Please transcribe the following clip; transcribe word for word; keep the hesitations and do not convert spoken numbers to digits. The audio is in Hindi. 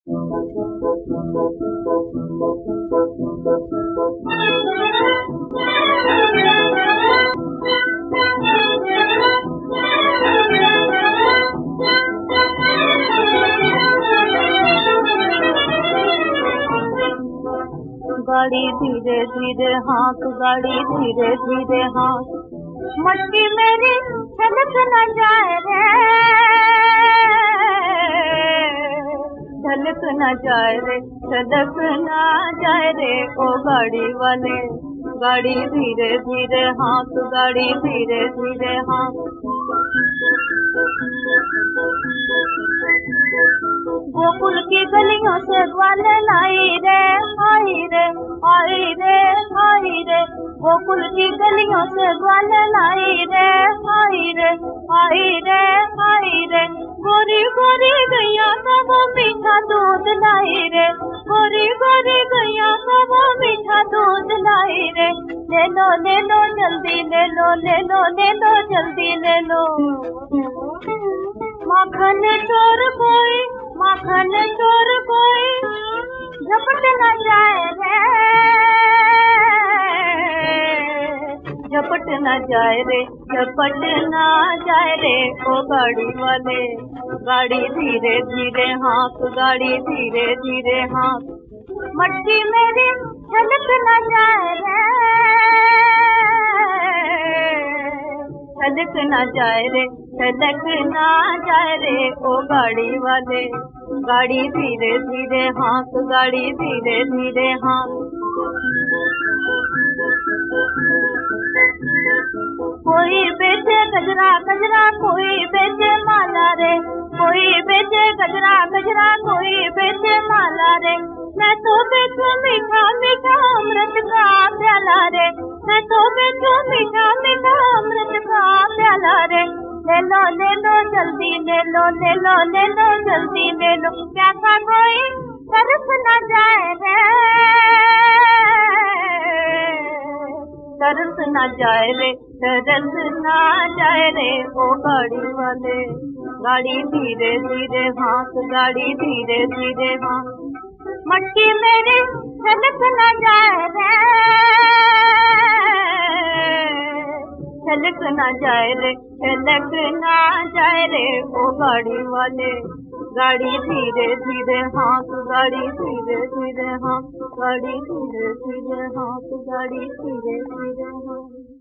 गाड़ी धीरे धीरे हाँक, गाड़ी धीरे धीरे हाँक, मटकी मेरी छलक न जाए रे, छलक न जाए रे, छलक न जाए रे ओ गाड़ी वाले। गाड़ी धीरे धीरे हाँक, गाड़ी धीरे धीरे हाँक। गोकुल की गलियों से ग्वाले लाई रे, आई रे आई रे आई रे, गोकुल की गलियों से ग्वाले लाई रे, आई रे आई रे आई रे, गोरी गोरी गैया का वो मीठा दूध लाई रे, गोरी गोरी गैया का वो मीठा दूध लाई रे। ले लो ले लो जल्दी ले लो, ले लो ले लो जल्दी ले लो। माखन चोर कोई, माखन चोर कोई, झपट न जाए रे, झपट न जाए रे, झपट न जाए रे ओ गाड़ी वाले। गाड़ी धीरे धीरे हाँक, गाड़ी धीरे धीरे हाँक, मटकी मेरी छलक न जाए रे, छलक न जाए रे, छलक न जाए रे ओ गाड़ी वाले। गाड़ी धीरे धीरे हाँक, गाड़ी धीरे धीरे हाँक। कोई बेचे गजरा गजरा, कोई बेचे माला रे, कोई बेचे गजरा गजरा, कोई बेचे माला रे। मैं तो बेचूं मीठा मीठा अमृत का प्याला रे, मैं तो बेचूं मीठा मीठा अमृत का प्याला रे। ले लो ले लो जल्दी ले लो, ले लो ले लो जल्दी ले लो। प्यासा कोई तरस न जाए रे, तरस न जाए रे, तरस न जाए रे ओ गाड़ी वाले। गाड़ी धीरे धीरे हाँक, गाड़ी धीरे धीरे हाँक, मटकी मेरी छलक न जाए रे, छलक न जाए रे, छलक न जाए रे ओ गाड़ी वाले। गाड़ी धीरे धीरे हाँक, गाड़ी धीरे धीरे हाँक, गाड़ी धीरे धीरे हाँक, गाड़ी धीरे धीरे हाँक।